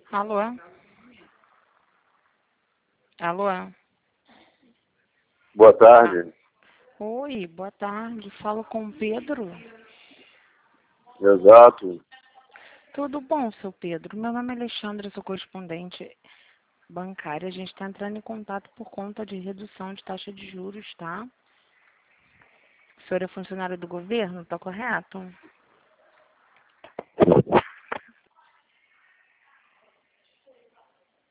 Alô? Alô? Boa tarde. Oi, boa tarde. Falo com o Pedro. Exato. Tudo bom, seu Pedro? Meu nome é Alexandra, sou correspondente bancária. A gente está entrando em contato por conta de redução de taxa de juros, tá? O senhor é funcionário do governo, tá correto?